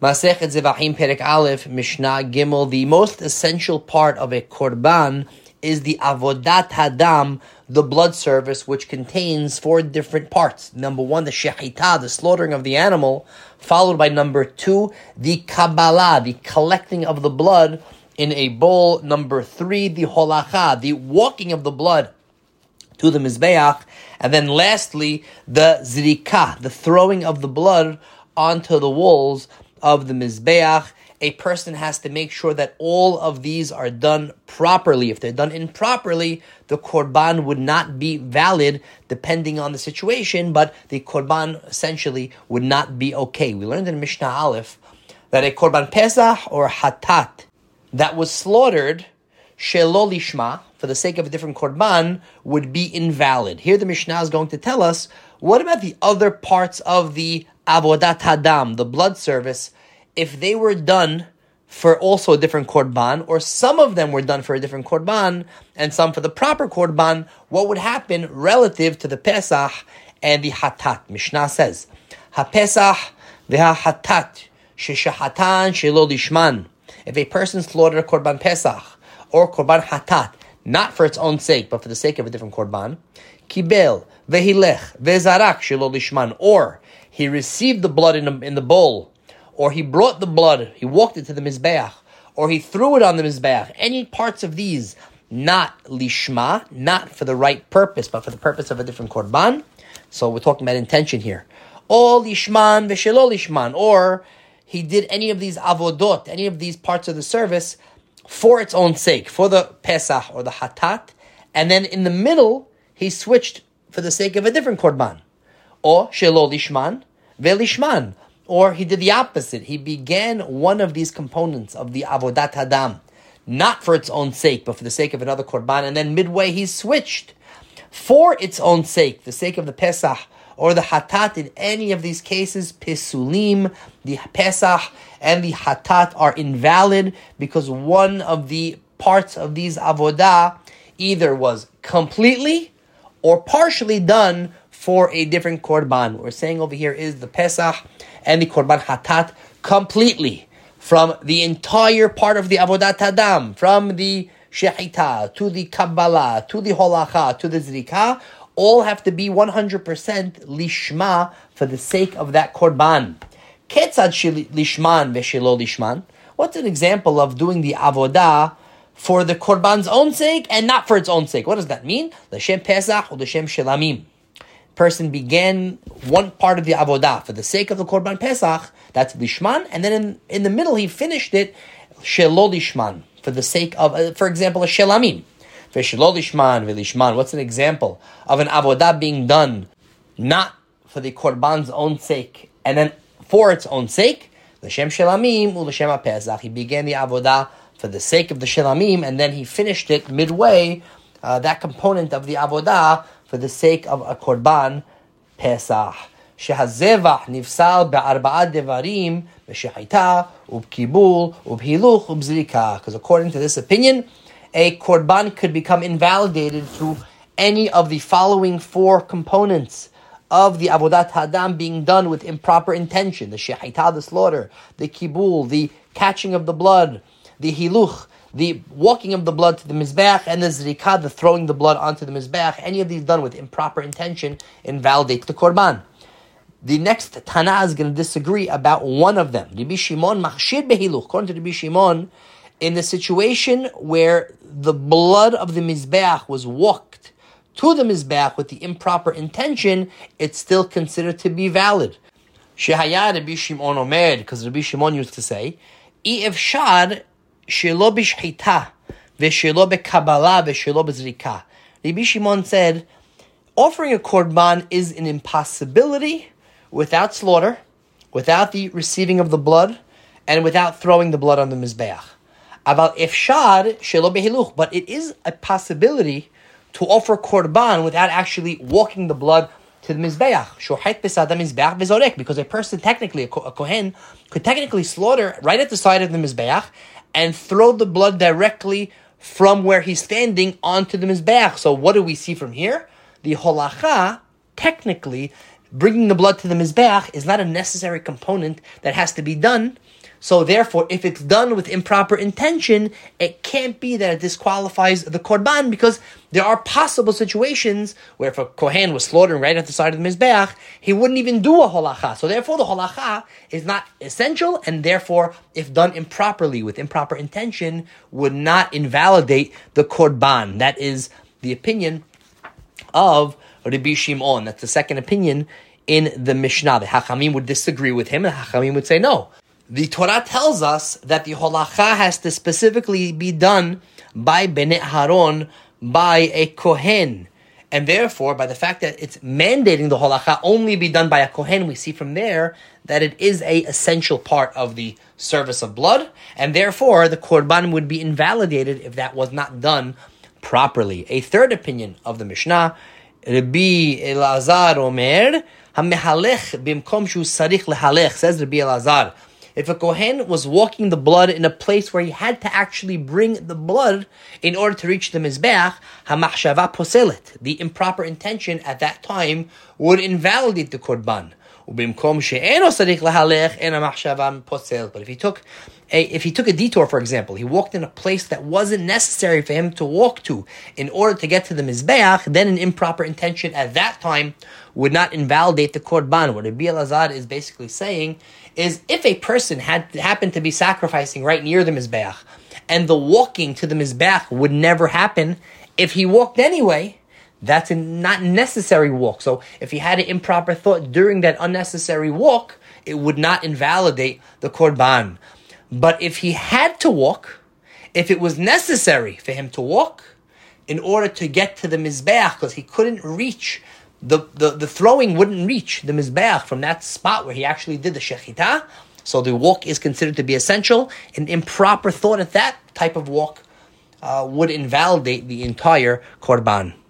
Masechet Zevachim Perek Aleph, Mishnah Gimel. The most essential part of a korban is the avodat hadam, the blood service, which contains 4 different parts. Number 1, the shechita, the slaughtering of the animal, followed by number 2, the kabbalah, the collecting of the blood in a bowl. Number 3, the holacha, the walking of the blood to the mizbeach. And then lastly, the zrika, the throwing of the blood onto the walls of the mizbeach. A person has to make sure that all of these are done properly. If they're done improperly, the korban would not be valid depending on the situation, but the korban essentially would not be okay. We learned in Mishnah Aleph that a korban pesach or hatat that was slaughtered shelo lishma, for the sake of a different korban, would be invalid. Here the Mishnah is going to tell us, what about the other parts of the avodat hadam, the blood service, if they were done for also a different korban, or some of them were done for a different korban, and some for the proper korban, what would happen relative to the Pesach and the Hatat? Mishnah says, Ha-Pesach v'ha-Hatat sheshahatan shelo lishman. If a person slaughtered a korban Pesach or korban Hatat, not for its own sake, but for the sake of a different korban, Kibel v'hilech v'zarak shelo lishman, or he received the blood in the bowl, or he brought the blood, he walked it to the mizbeach, or he threw it on the mizbeach. Any parts of these, not lishma, not for the right purpose, but for the purpose of a different korban. So we're talking about intention here. Or lishman v'shelo lishman, or he did any of these avodot, any of these parts of the service for its own sake, for the Pesach or the Hatat, and then in the middle, he switched for the sake of a different korban. Or shelo lishman ve'lishman. Or he did the opposite. He began one of these components of the avodat hadam, not for its own sake, but for the sake of another korban, and then midway he switched for its own sake, the sake of the Pesach or the Hatat. In any of these cases, Pesulim, the Pesach and the Hatat are invalid because one of the parts of these avodah either was completely or partially done for a different korban. What we're saying over here is the Pesach and the korban hatat completely, from the entire part of the avodat hadam, from the shechita to the kabbalah to the holacha to the zrika, all have to be 100% lishma, for the sake of that korban. Ketzad lishman v'shelo lishman. What's an example of doing the avodah for the korban's own sake and not for its own sake? What does that mean? L'shem pesach or l'shem shelamim. Person began one part of the avodah for the sake of the korban pesach, that's lishman, and then in the middle he finished it shelo lishman, for the sake of, for example, a shelamim. V'shelo lishman v'lishman. What's an example of an avodah being done not for the korban's own sake and then for its own sake? L'shem shelamim u'l'shem pesach. He began the avodah for the sake of the shelamim, and then he finished it midway, that component of the avodah, for the sake of a korban pesach. Shehazevach nifsal be'arba'at devarim b'shechita u'b'kibul u'b'hiluch u'b'zrika. Because according to this opinion, a korban could become invalidated through any of the following 4 components of the avodat hadam being done with improper intention: the shechita, the slaughter; the kibul, the catching of the blood; the hiluch, the walking of the blood to the mizbeach; and the zrika, the throwing the blood onto the mizbeach. Any of these done with improper intention invalidates the korban. The next Tana is going to disagree about one of them. Rabbi Shimon machshir behiluch. According to Rabbi Shimon, in the situation where the blood of the mizbeach was walked to the mizbeach with the improper intention, it's still considered to be valid. Shehaya Rabbi Shimon omer, because Rabbi Shimon used to say, I efshar shelo b'shchita v'shelo b'kabbalah v'shelo b'zrika. Rabbi Shimon said, offering a korban is an impossibility without slaughter, without the receiving of the blood, and without throwing the blood on the mizbeach. Aval efshar shelo behiluch, but it is a possibility to offer korban without actually walking the blood to the mizbeach. Shochet b'sada mizbeach v'zorek, because a person technically, a kohen, could technically slaughter right at the side of the mizbeach and throw the blood directly from where he's standing onto the mizbeach. So what do we see from here? The holacha technically bringing the blood to the Mizbeach is not a necessary component that has to be done. So therefore, if it's done with improper intention, it can't be that it disqualifies the Korban, because there are possible situations where if a Kohen was slaughtering right at the side of the Mizbeach, he wouldn't even do a holacha. So therefore, the holacha is not essential, and therefore, if done improperly, with improper intention, would not invalidate the Korban. That is the opinion of Rabbi Shimon. That's the second opinion in the Mishnah. The Hachamim would disagree with him, and the Hachamim would say no. The Torah tells us that the holacha has to specifically be done by Bnei Haron, by a Kohen. And therefore, by the fact that it's mandating the holacha only be done by a Kohen, we see from there that it is an essential part of the service of blood, and therefore the Korban would be invalidated if that was not done properly. A third opinion of the Mishnah, Rabbi Elazar Omer, HaMehalech bimkom shu sarich lehalech, says Rabbi Elazar, if a Kohen was walking the blood in a place where he had to actually bring the blood in order to reach the Mizbeach, HaMachshava poselet, the improper intention at that time would invalidate the Korban. But if he took a detour, for example, he walked in a place that wasn't necessary for him to walk to in order to get to the Mizbeach, then an improper intention at that time would not invalidate the Korban. What Rabbi Elazar is basically saying is, if a person happened to be sacrificing right near the Mizbeach, and the walking to the Mizbeach would never happen, if he walked anyway, that's a not necessary walk. So if he had an improper thought during that unnecessary walk, it would not invalidate the Korban. But if he had to walk, if it was necessary for him to walk in order to get to the Mizbeach, because he couldn't reach, the throwing wouldn't reach the Mizbeach from that spot where he actually did the Shechitah, so the walk is considered to be essential. An improper thought at that type of walk would invalidate the entire Korban.